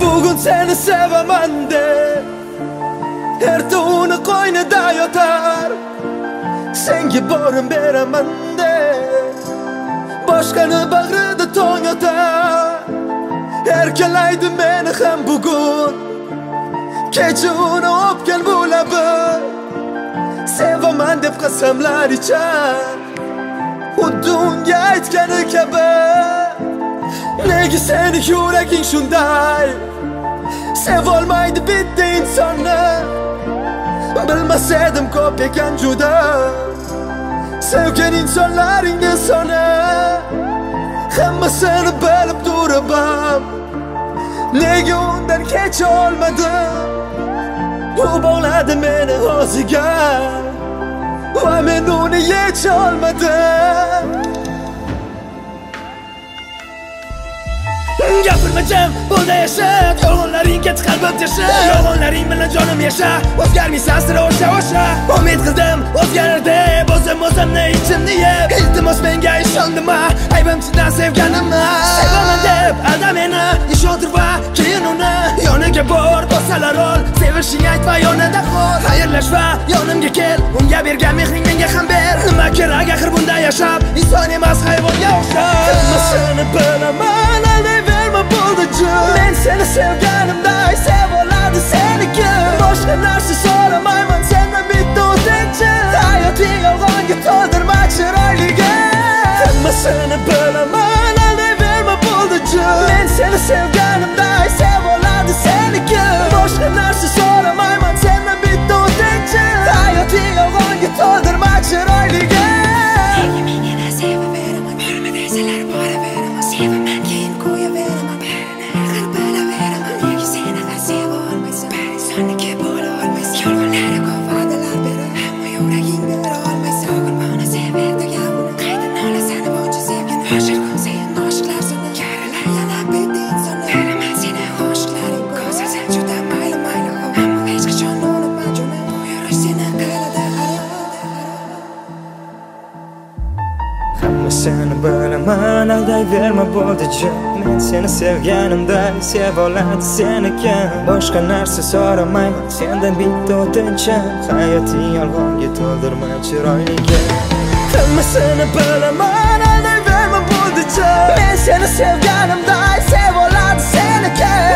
Bugun seni sevaman deb erta uni qo'ynida yotar, senga borim beraman deb boshqani bag'rida tong yotar. Erkalaydi meni ham bugun, kecha uni o'pgan bu labi, sevaman deb qasamlar ichar, xuddi unga aytgani kabi. Nega seni yuraging shunday sevolmaydi bitta insonni? Bilmas edim ko'p ekan juda sevgan insonlaringni soni. Hammasini bilib turib ham nega undan kecha olmadim? U bog'ladi meni o'ziga va men uni yecha olmadim. Gapirmacham bunda yasha, yolg'onlaring ketdi qalbim teshib, yolg'onlaring bilan jonim yasha, o'zgarmaysan sira o'sha. Umid qildim o'zgarar deb, o'zimni ichimni yeb, iltimos menga ishondima, aybimchidan sevganimni. Sevaman deb alda meni, ishontir va keyin uni yoniga bor, bo'lsalar ol, sevishing aytma yonida qol. Xayrlash va yonimga kel, unga bergan mehring menga ham ber. Nima kerak axir bunda yashab, inson emas hayvonga o'xshab. Hammasini bilaman, aldayverma bo'ldi jin. Men seni sevganimday sevoladi seniki. Boshqa narsa so'ramayman sendan bitta o'tinchi. Hayoting yolg'onga to'ldirma chiroyliga. Hammasini bilaman, aldayverma bo'ldi jin. Men seni sevganimday sevoladi seniki. Boshqa narsa so'ramayman sendan bitta o'tinchi. Hayoting yolg'onga to'ldirma chiroyliga. Menga sevaveraman, borma desalar boraveraman, sevaman keyin qo'yaveraman, barini bilaveraman. Nega senaqa seva olmaysan, bir insonniki bo'la olmaysan? Yolg'onlari ko'p va'dalar berib, ammo yuraging bera olmaysan. Qurboni severdi gapini, qaydan olasan buncha sevgini? Oshiq sen oshiqlar seni, yaralar yana bitta insonni. Bilaman seni oshiqlaring ko'zlasan juda mayli, ammo hech qachon unutma jonim, bu yurish seni qiladi Hammasini bilaman, aldayverma bo'ldi jin. Men seni sevganimday sevoladi seniki. Boshqa narsa so'ramayman sendan bitta o'tinchi. Hayoting yolg'onga to'ldirma chiroyliga. Hammasini bilaman, aldayverma bo'ldi jin. Men seni sevganimday sevoladi seniki.